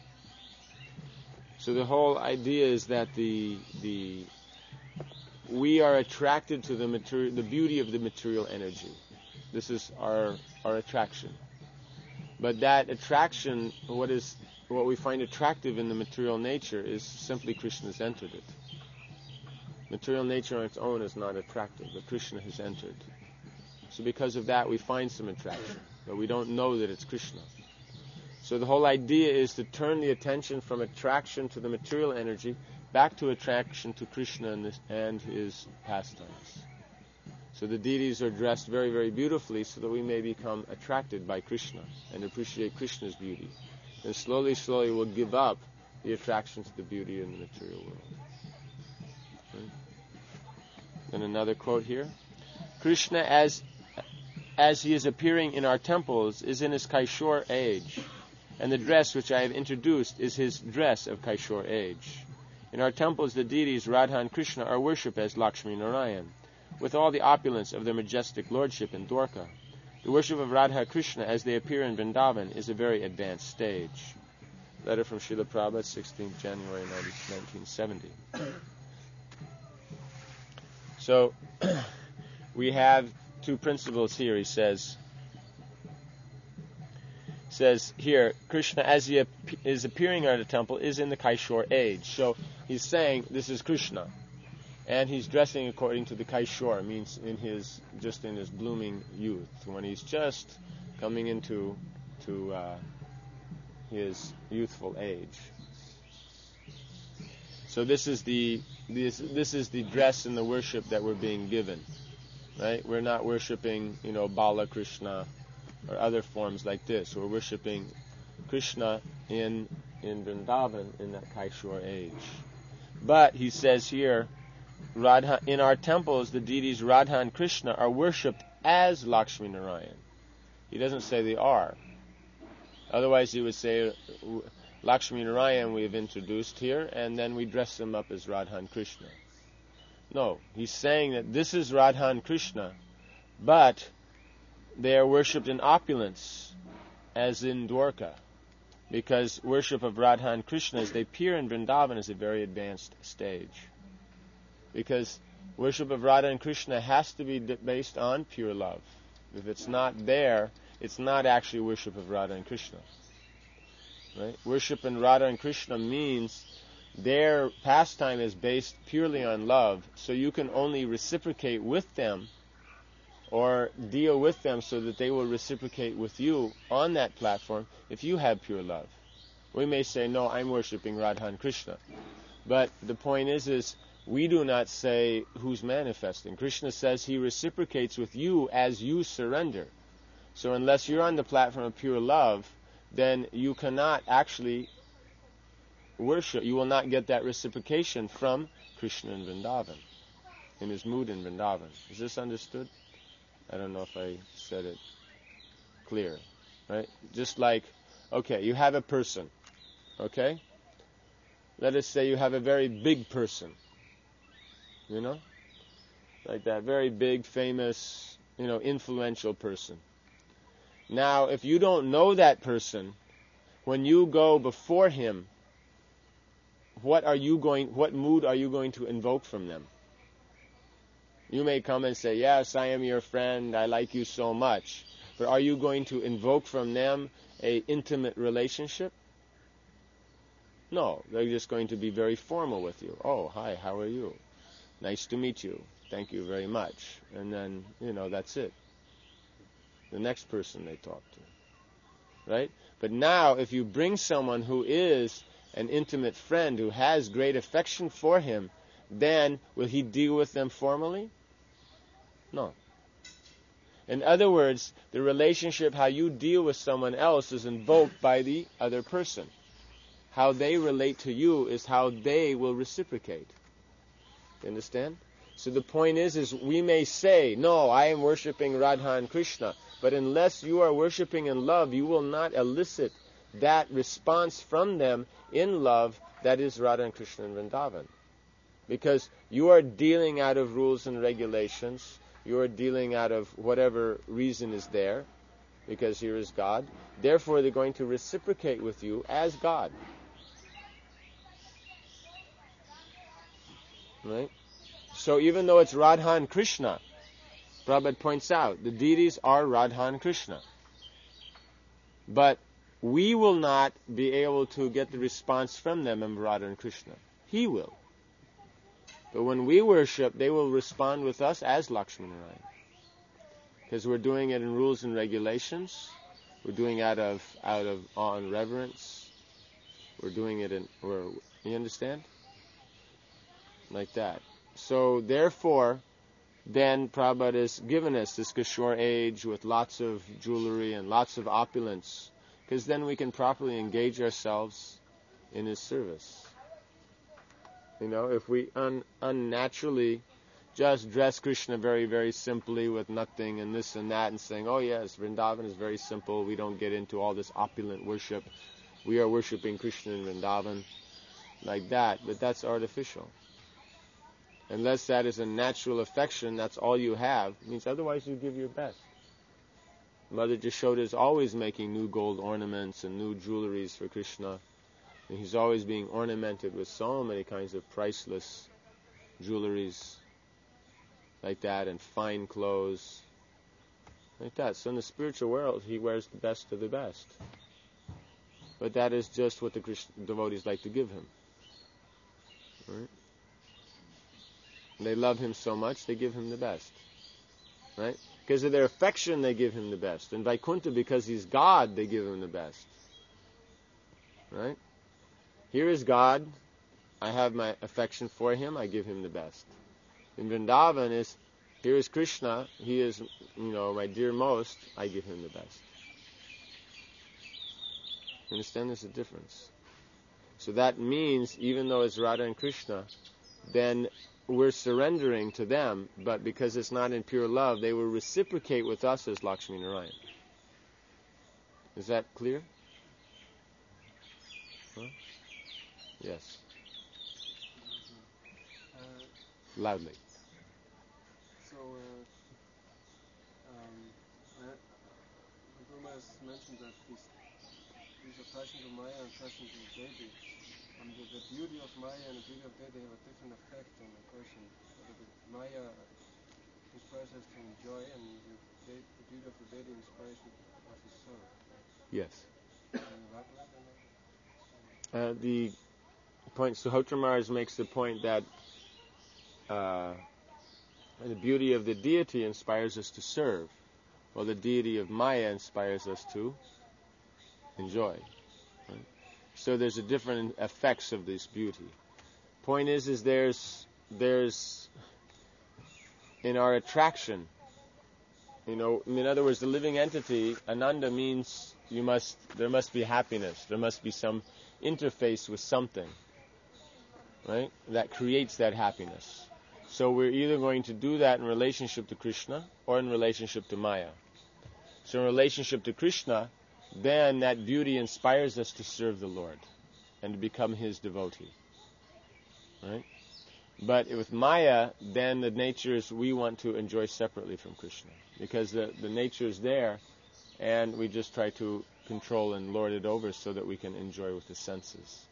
A: So the whole idea is that the the we are attracted to the material, the beauty of the material energy. This is our our attraction. But that attraction, what is what we find attractive in the material nature, is simply Krishna's entered it. Material nature on its own is not attractive, but Krishna has entered. So because of that, we find some attraction, but we don't know that it's Krishna. So the whole idea is to turn the attention from attraction to the material energy back to attraction to Krishna and, this, and his pastimes. So the deities are dressed very, very beautifully so that we may become attracted by Krishna and appreciate Krishna's beauty. And slowly, slowly we'll give up the attraction to the beauty in the material world. Right? Then another quote here. Krishna, as as he is appearing in our temples, is in his Kaishore age, and the dress which I have introduced is his dress of Kaishore age. In our temples, the deities Radha and Krishna are worshipped as Lakshmi Narayan, with all the opulence of their majestic lordship in Dwarka. The worship of Radha Krishna as they appear in Vrindavan is a very advanced stage. Letter from Srila Prabhupada, sixteenth of January nineteen seventy. So, we have two principles here. He says, says here, Krishna, as he ap- is appearing at a temple, is in the Kaishore age. So, he's saying this is Krishna. And he's dressing according to the Kaishore, means in his just in his blooming youth, when he's just coming into to uh, his youthful age. So this is the this this is the dress and the worship that we're being given, right? We're not worshiping, you know, Bala Krishna or other forms like this. We're worshiping Krishna in in Vrindavan in that Kaishore age. But he says here, Radha, in our temples, the deities Radha and Krishna are worshipped as Lakshmi Narayan. He doesn't say they are. Otherwise, he would say Lakshmi Narayan we have introduced here, and then we dress them up as Radha and Krishna. No, he's saying that this is Radha and Krishna, but they are worshipped in opulence, as in Dwarka, because worship of Radha and Krishna as they appear in Vrindavan is a very advanced stage. Because worship of Radha and Krishna has to be based on pure love. If it's not there, it's not actually worship of Radha and Krishna. Right? Worship in Radha and Krishna means their pastime is based purely on love, so you can only reciprocate with them or deal with them so that they will reciprocate with you on that platform if you have pure love. We may say, no, I'm worshiping Radha and Krishna. But the point is, is we do not say who's manifesting. Krishna says he reciprocates with you as you surrender. So unless you're on the platform of pure love, then you cannot actually worship. You will not get that reciprocation from Krishna in Vrindavan, in his mood in Vrindavan. Is this understood? I don't know if I said it clear. Right? Just like, okay, you have a person. Okay? Let us say you have a very big person. You know? Like that very big, famous, you know, influential person. Now, if you don't know that person, when you go before him, what are you going, what mood are you going to invoke from them? You may come and say, yes, I am your friend, I like you so much. But are you going to invoke from them an intimate relationship? No, they're just going to be very formal with you. Oh, hi, how are you? Nice to meet you. Thank you very much. And then, you know, that's it. The next person they talk to. Right? But now, if you bring someone who is an intimate friend, who has great affection for him, then will he deal with them formally? No. In other words, the relationship, how you deal with someone else, is invoked by the other person. How they relate to you is how they will reciprocate. You understand? So the point is, is we may say, no, I am worshipping Radha and Krishna, but unless you are worshipping in love, you will not elicit that response from them in love that is Radha and Krishna in Vrindavan. Because you are dealing out of rules and regulations. You are dealing out of whatever reason is there, because here is God. Therefore, they're going to reciprocate with you as God. Right? So even though it's Radha and Krishna, Prabhupada points out, the deities are Radha and Krishna. But we will not be able to get the response from them of Radha and Krishna. He will. But when we worship, they will respond with us as Lakshminarayan. Because we're doing it in rules and regulations. We're doing it out of out of awe and reverence. We're doing it in, we're, you understand? Like that. So therefore, then Prabhupada has given us this Kishore age with lots of jewelry and lots of opulence, because then we can properly engage ourselves in His service. You know, if we un- unnaturally just dress Krishna very, very simply with nothing and this and that and saying, oh yes, Vrindavan is very simple, we don't get into all this opulent worship, we are worshipping Krishna in Vrindavan, like that, but that's artificial. Unless that is a natural affection, that's all you have, it means otherwise you give your best. Mother Jashoda is always making new gold ornaments and new jewelries for Krishna, and he's always being ornamented with so many kinds of priceless jewelries like that, and fine clothes like that. So in the spiritual world, he wears the best of the best. But that is just what the Krishna devotees like to give him. Right? They love him so much, they give him the best. Right? Because of their affection, they give him the best. In Vaikuntha, because he's God, they give him the best. Right? Here is God, I have my affection for him, I give him the best. In Vrindavan is, here is Krishna, he is, you know, my dear most, I give him the best. You understand there's a difference? So that means, even though it's Radha and Krishna, then we're surrendering to them, but because it's not in pure love, they will reciprocate with us as Lakshmi Narayan. Is that clear? Huh? Yes.
D: Uh,
A: Loudly.
D: so, uh, um, uh, the Guru has mentioned that these, these attachment to Maya and attachment to Devi, um, the, the beauty of Maya and the beauty of Devi have a different effect on a person. The, the Maya inspires us to enjoy, and the, the, the beauty of the Devi inspires us to serve.
A: Yes.
D: Can you elaborate on that?
A: Uh, the point, Suhotra Maharaj makes the point that uh, the beauty of the deity inspires us to serve, while the deity of Maya inspires us to enjoy. Right? So there's a different effects of this beauty. Point is, is there's there's in our attraction, you know, in other words, the living entity, Ananda means you must there must be happiness, there must be some interface with something, right? That creates that happiness. So we're either going to do that in relationship to Krishna or in relationship to Maya. So in relationship to Krishna, then that beauty inspires us to serve the Lord and to become his devotee. Right? But with Maya, then the nature is we want to enjoy separately from Krishna. Because the, the nature is there, and we just try to control and lord it over so that we can enjoy with the senses.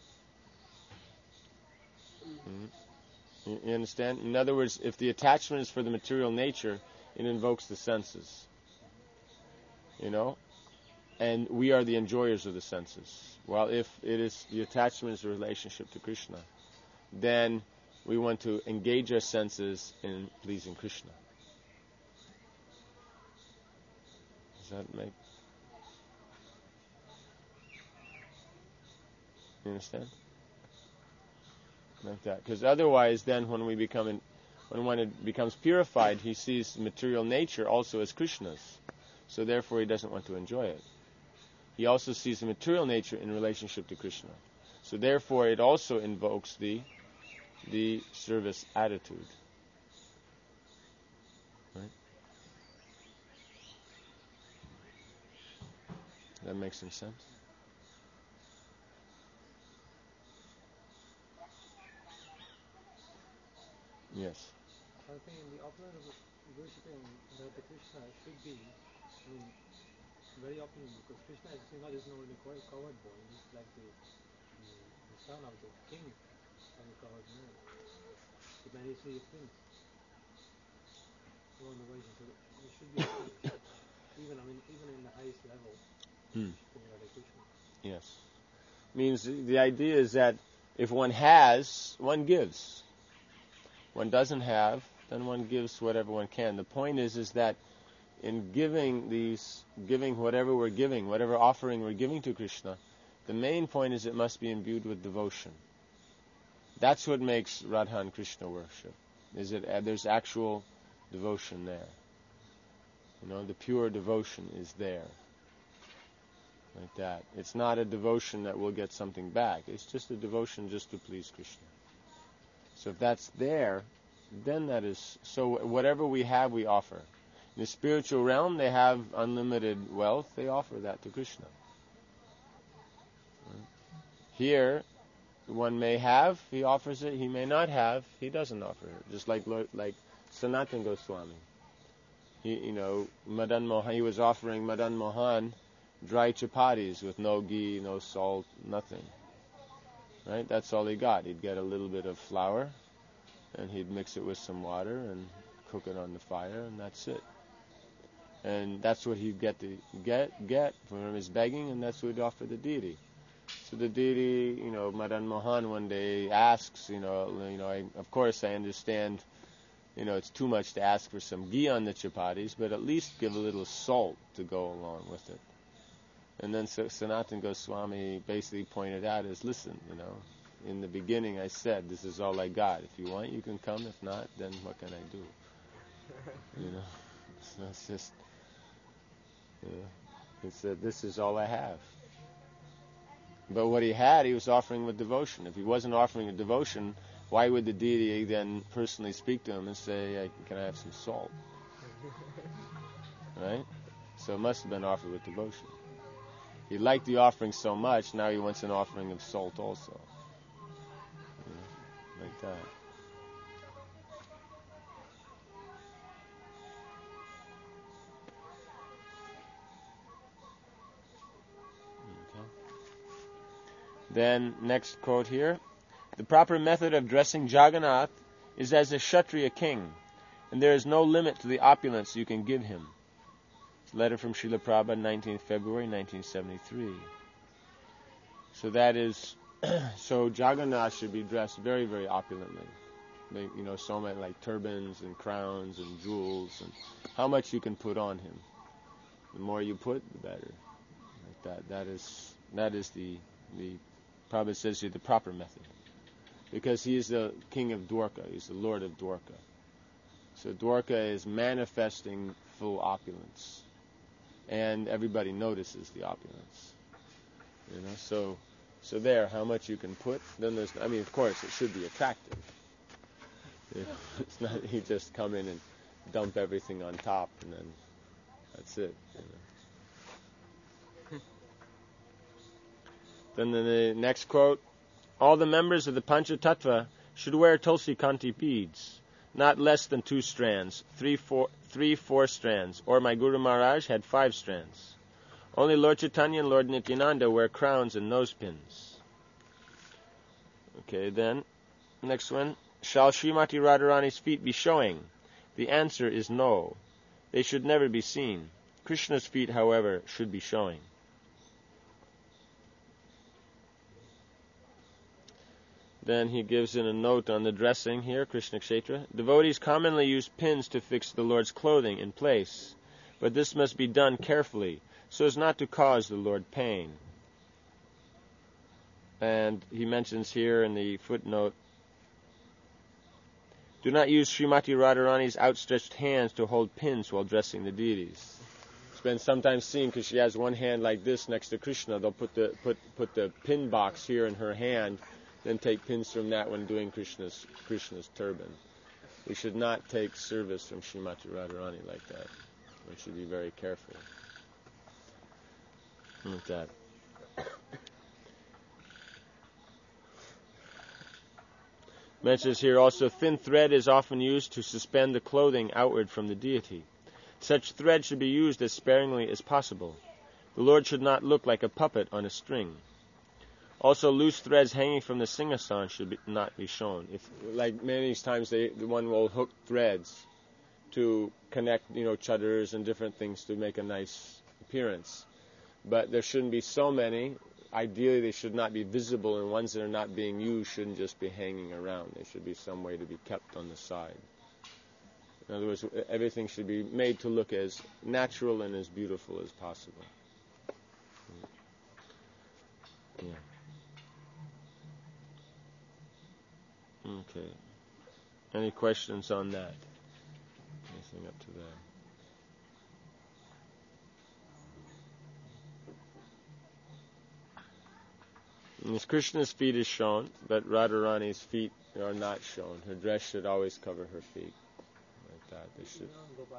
A: Mm-hmm. You, you understand? In other words, if the attachment is for the material nature, it invokes the senses. You know? And we are the enjoyers of the senses. While if it is the attachment is a relationship to Krishna, then we want to engage our senses in pleasing Krishna. Does that make... You understand? Like that. Because otherwise, then when we become, in, when one becomes purified, he sees material nature also as Krishna's. So therefore, he doesn't want to enjoy it. He also sees the material nature in relationship to Krishna. So therefore, it also invokes the the service attitude. Right? That makes some sense?
B: think in the opulence of worshipping the, the Krishna should be, I mean, very opulent, because Krishna is not just an ordinary co- cowherd boy. He's like the, the, the son of the king of the cowherd man, the majesty of prince. So on the version, so it should be opulent. Even I mean, even in the highest level,
A: Hmm.
B: worshipping Radha Krishna.
A: Yes. Means the idea is that if one has, one gives. One doesn't have, then one gives whatever one can. The point is, is that in giving these, giving whatever we're giving, whatever offering we're giving to Krishna, the main point is it must be imbued with devotion. That's what makes Radha and Krishna worship. Is it uh, there's actual devotion there. You know, the pure devotion is there. Like that. It's not a devotion that will get something back. It's just a devotion just to please Krishna. So if that's there, then that is, so whatever we have, we offer. In the spiritual realm, they have unlimited wealth. They offer that to Krishna. Right? Here, one may have, he offers it. He may not have, he doesn't offer it. Just like like Sanatana Goswami. He, you know, Madan Mohan, he was offering Madan Mohan dry chapatis with no ghee, no salt, nothing. Right? That's all he got. He'd get a little bit of flour, and he'd mix it with some water and cook it on the fire, and that's it. And that's what he'd get to get get from his begging, and that's what he'd offer the deity. So the deity, you know, Madan Mohan one day asks, you know, you know, I, of course I understand, you know, it's too much to ask for some ghee on the chapatis, but at least give a little salt to go along with it. And then so Sanatana Goswami basically pointed out is, listen, you know, in the beginning I said, this is all I got. If you want, you can come. If not, then what can I do? You know, so it's just, you know, he said, this is all I have. But what he had, he was offering with devotion. If he wasn't offering with devotion, why would the deity then personally speak to him and say, can I have some salt? Right? So it must have been offered with devotion. He liked the offering so much, now he wants an offering of salt also. You know, like that. Okay. Then, next quote here. The proper method of dressing Jagannath is as a Kshatriya king, and there is no limit to the opulence you can give him. It's a letter from Srila Prabhupada, nineteenth February nineteen seventy-three. So that is, so Jagannath should be dressed very, very opulently. They, you know, so many like turbans and crowns and jewels, and how much you can put on him. The more you put, the better. Like that. That is that is the the Prabhupada says here the proper method, because he is the king of Dwarka. He's the lord of Dwarka. So Dwarka is manifesting full opulence, and everybody notices the opulence. You know, so so there, how much you can put. Then there's, I mean, of course, it should be attractive. You know, it's not you just come in and dump everything on top, and then that's it. You know. Then the, the next quote: all the members of the Panchatattva should wear Tulsi Kanti beads, not less than two strands, three, four, three, four strands, or my Guru Maharaj had five strands. Only Lord Chaitanya and Lord Nityananda wear crowns and nose pins. Okay, then, next one. Shall Srimati Radharani's feet be showing? The answer is no. They should never be seen. Krishna's feet, however, should be showing. Then he gives in a note on the dressing here, Krishna Kshetra. Devotees commonly use pins to fix the Lord's clothing in place, but this must be done carefully, so as not to cause the Lord pain. And he mentions here in the footnote, do not use Srimati Radharani's outstretched hands to hold pins while dressing the deities. It's been sometimes seen because she has one hand like this next to Krishna. They'll put the put put the pin box here in her hand, then take pins from that when doing Krishna's Krishna's turban. We should not take service from Srimati Radharani like that. We should be very careful with that. Mentions here also, thin thread is often used to suspend the clothing outward from the deity. Such thread should be used as sparingly as possible. The Lord should not look like a puppet on a string. Also, loose threads hanging from the singhasan should be, not be shown. If, like many times, they, the one will hook threads to connect, you know, chadars and different things to make a nice appearance. But there shouldn't be so many. Ideally, they should not be visible, and ones that are not being used shouldn't just be hanging around. There should be some way to be kept on the side. In other words, everything should be made to look as natural and as beautiful as possible. Yeah. Okay. Any questions on that? Anything up to that? And Krishna's feet is shown, but Radharani's feet are not shown. Her dress should always cover her feet. Like that. They should.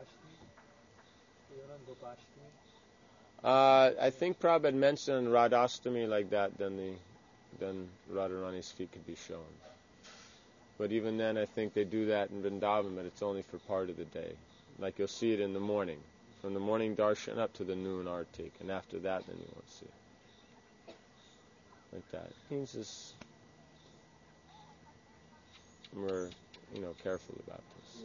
A: Uh, I think Prabhupada mentioned Radhastami like that, then the then Radharani's feet could be shown. But even then, I think they do that in Vrindavan, but it's only for part of the day. Like you'll see it in the morning, from the morning darshan up to the noon artik, and after that, then you won't see it. Like that. It means this, we're, you know, careful about this.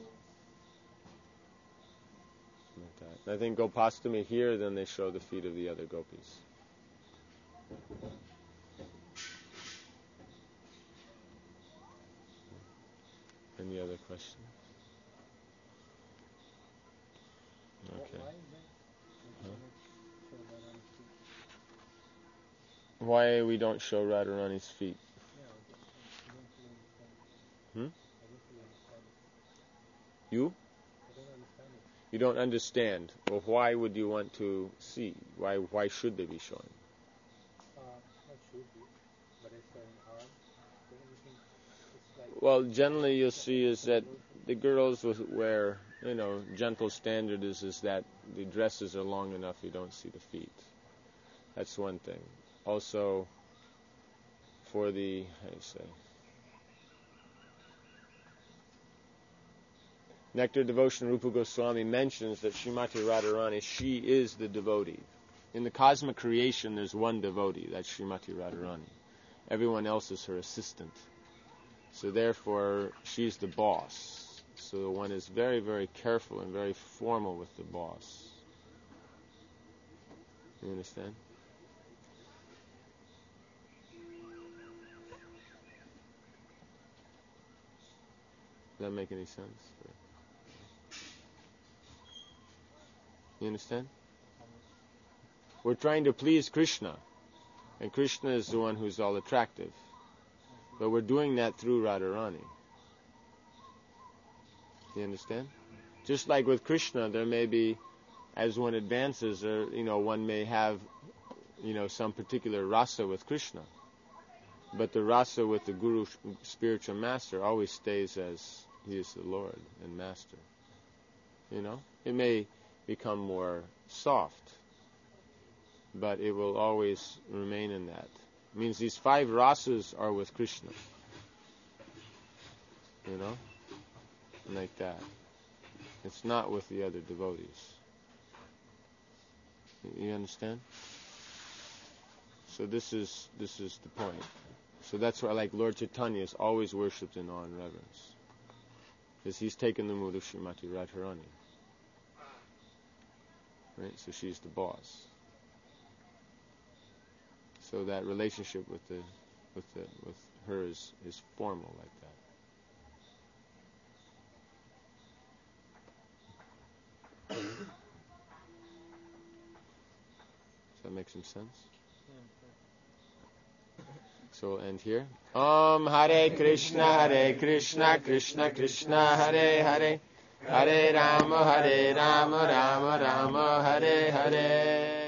A: Like that. And I think Gopastami here, then they show the feet of the other gopis. Any other questions? Okay. Why we don't show Radharani's feet? Hmm? You? You don't understand. Well, why would you want to see? Why why should they be showing?
B: Uh, not should be, but it's an arm. So everything, it's like
A: Well, generally you'll see is that the girls will wear, you know, gentle standard is, is that the dresses are long enough you don't see the feet. That's one thing. Also, for the, how do you say, Nectar Devotion, Rupa Goswami mentions that Srimati Radharani, she is the devotee. In the cosmic creation, there's one devotee, that's Srimati Radharani. Everyone else is her assistant. So therefore, she's the boss. So one is very, very careful and very formal with the boss. You understand? Does that make any sense? You understand? We're trying to please Krishna, and Krishna is the one who's all attractive. But we're doing that through Radharani. You understand? Just like with Krishna, there may be, as one advances, or you know, one may have, you know, some particular rasa with Krishna, but the rasa with the Guru, spiritual master, always stays as he is the Lord and Master. You know, it may become more soft, but it will always remain in that. It means these five rasas are with Krishna. You know? Like that. It's not with the other devotees. You understand? So this is this is the point. So that's why, like Lord Chaitanya is always worshipped in awe and reverence, because he's taken the mood of Srimati Radharani. Right? So she's the boss. So that relationship with the with the with her is, is formal like that. Does that make some sense? So we'll end here. Om Hare Krishna, Hare Krishna, Krishna Krishna, Hare Hare, Hare Rama, Hare Rama, Rama Rama, Hare Hare.